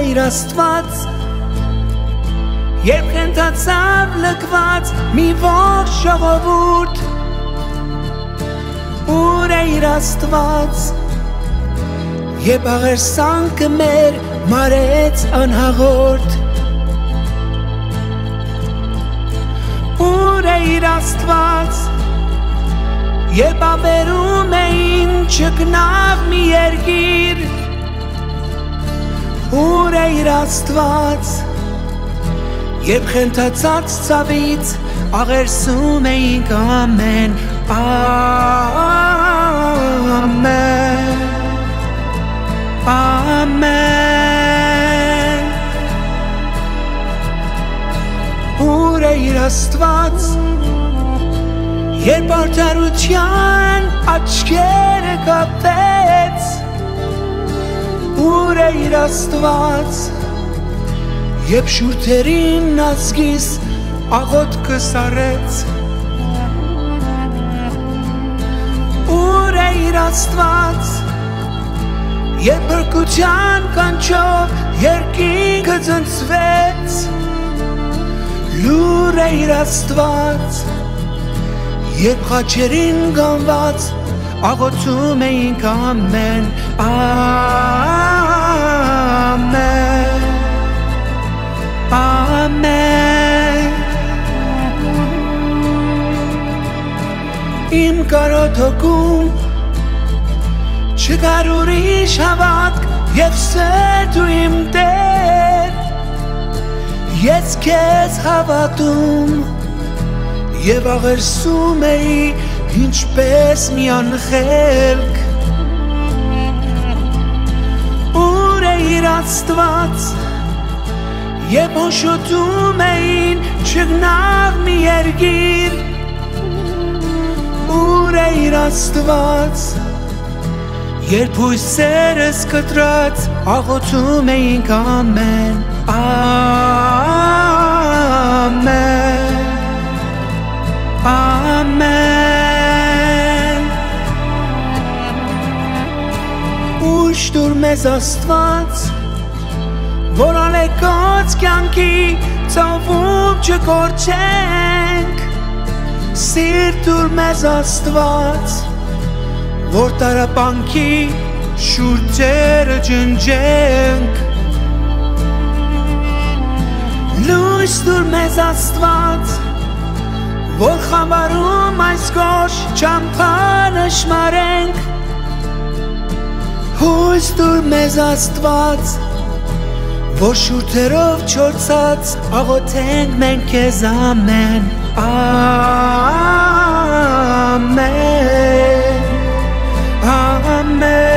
իր Աստված, երբ խենթացավ լքված մի ողջ ժողովուրդ, ուր է իր Աստված, երբ աղերսանքը մեր մարեց անհաղորդ, ուր է իր Աստված, երբ ավերում էին չգնավ մի երգիր, ուր է իր Աստված, երբ խենթացած ցավից աղերսում էինք ամեն, ամեն, ամեն, ուր է իր Աստված, երբ արդարության աչքերը կապեց, ուր է իր Աստված, երբ շուրթերին ազգիս աղոթքը սարեց, ուր է իր Աստված, երբ բրկության կանչով երկինքը ցնցվեց, լուր է իր Աստված, երբ խաչերին գանված աղոթում էինք ամեն, ամեն, ամեն, իմ կարոտ հոգում չկար ուրիշ հավատք և սեր դու իմ Տեր, ես քեզ հավատում և աղերսում էի ինչպես մի անխելք, ուր է իր Աստված, երբ հոշոտում էին չգնավ մի երգիր, ուր է իր Աստված, երբ հույսերս կտրած աղոթում էինք ամեն, ամեն, ամեն, ուշ դուր մեզ Աստված, որ ալեկոծ կյանքի ծավում չկորչենք, սիրտ դուր մեզ Աստված, որ տարապանքի շուրջերը ջնջենք, լույս դուր մեզ Աստված, որ խավարում այս գորշ ճամփան նշմարենք, հույս դուր մեզ Աստված, որ շուրթերով չորցած աղոթենք մենք քեզ ամեն, ամեն, ամեն,